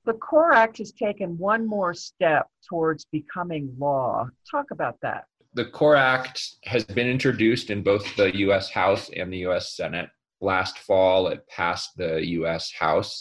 The CORE Act has taken one more step towards becoming law. Talk about that. The CORE Act has been introduced in both the U.S. House and the U.S. Senate. Last fall, it passed the U.S. House.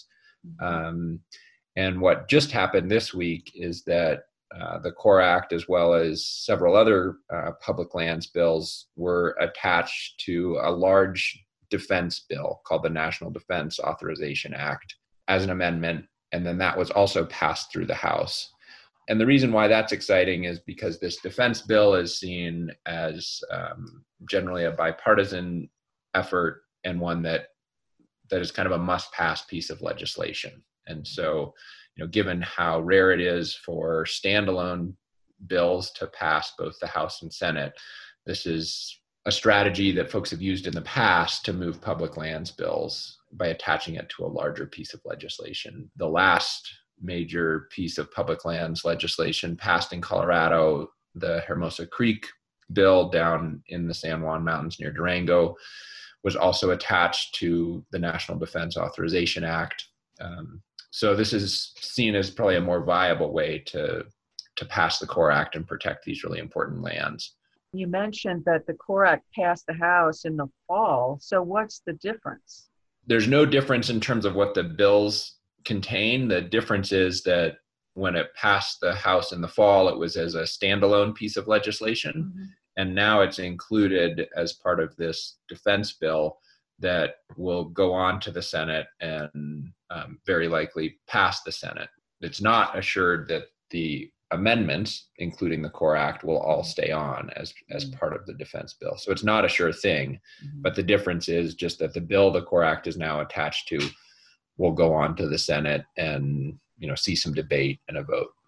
And what just happened this week is that the CORE Act, as well as several other public lands bills, were attached to a large defense bill called the National Defense Authorization Act as an amendment. And then that was also passed through the House. And the reason why that's exciting is because this defense bill is seen as generally a bipartisan effort and one that is kind of a must-pass piece of legislation. And so, given how rare it is for standalone bills to pass both the House and Senate, this is a strategy that folks have used in the past to move public lands bills by attaching it to a larger piece of legislation. The last major piece of public lands legislation passed in Colorado, the Hermosa Creek bill down in the San Juan Mountains near Durango, was also attached to the National Defense Authorization Act. So this is seen as probably a more viable way to pass the CORE Act and protect these really important lands. You mentioned that the CORE Act passed the House in the fall. So what's the difference? There's no difference in terms of what the bills contain. The difference is that when it passed the House in the fall, it was as a standalone piece of legislation. Mm-hmm. And now it's included as part of this defense bill that will go on to the Senate and very likely pass the Senate. It's not assured that the amendments, including the CORE Act, will all stay on as part of the defense bill. So it's not a sure thing, but the difference is just that the bill the CORE Act is now attached to will go on to the Senate and see some debate and a vote.